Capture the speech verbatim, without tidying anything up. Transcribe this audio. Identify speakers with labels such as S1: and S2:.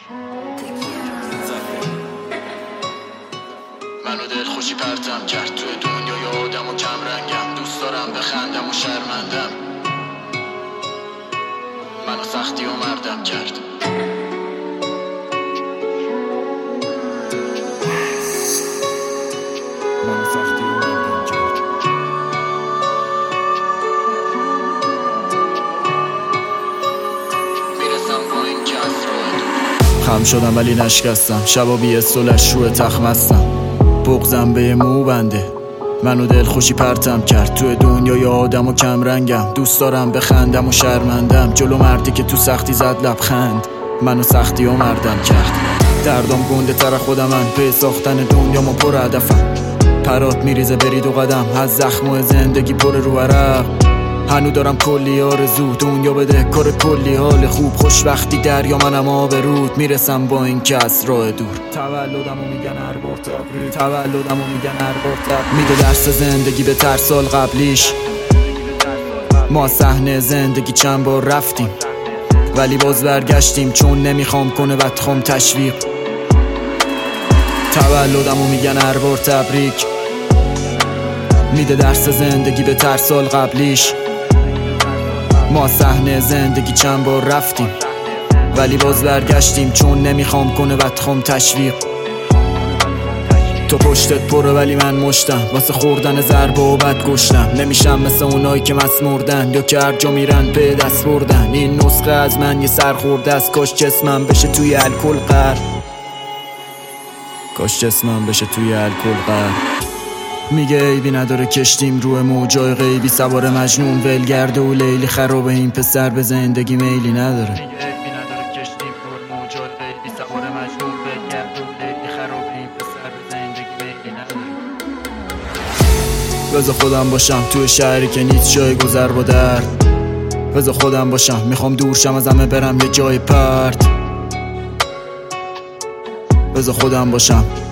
S1: منو دل خوشی پرتم کرد توی دنیای آدم و کم رنگم. دوست دارم بخندم و شرمندم، منو سختی و مردم کرد. منو سختی و مردم کرد. میرسم با این که از راه دور خم شدم ولی نشکستم. شبا بی استولش روی تخم هستم. بغزم به مو بنده، منو دل خوشی پرتم کرد توی دنیای آدم و کم رنگم. دوست دارم بخندم و شرمندم، جلو مردی که تو سختی زد لبخند. منو سختی و مردم کرد. دردم گنده تر خودم، من به ساختن دنیامو پر هدفم. پرات میریزه برید و قدم از زخم و زندگی پر رو عرق. هنو دارم کلی آرزو، دنیا بده کار کلی حال خوب. خوش وقتی دریا منم آب رود، میرسم با این که از راه دور. تولدمو میگن هر بار تبریک، تولدمو میگن هر بار تبریک. میده درس زندگی به تر سال قبلیش. ما صحنه زندگی چند بار رفتیم ولی باز برگشتیم، چون نمیخوام کنه بدخوام تشویق. تولدمو میگن هر بار تبریک، میده درس زندگی به تر سال قبلیش. ما صحنه زندگی چند بار رفتیم ولی باز برگشتیم، چون نمیخوام کنه بدخوام تشویق. تو پشتت پره ولی من مشتم، واسه خوردن ضربه و بد گشتم. نمیشم مثل اونایی که مسمردن یا که هر جا میرن به دست بردن. این نسخه از من یه سر خورده است، کاش جسمم بشه توی الکل غرق. کاش جسمم بشه توی الکل غرق. میگه عیبی نداره کشتیم روی موجای غیبی، سوار مجنون ولگرده و لیلی خرابه. این پسر به زندگی میلی نداره. میگه عیبی نداره کشتیم روی موجای غیبی، سوار مجنون ولگرده و لیلی خرابه. این پسر به زندگی میلی نداره. بذار خودم باشم توی شهری که نیست جای گذر با درد. بذار خودم باشم، میخوام دور شم از همه برم یه جای پرت. بذار خودم باشم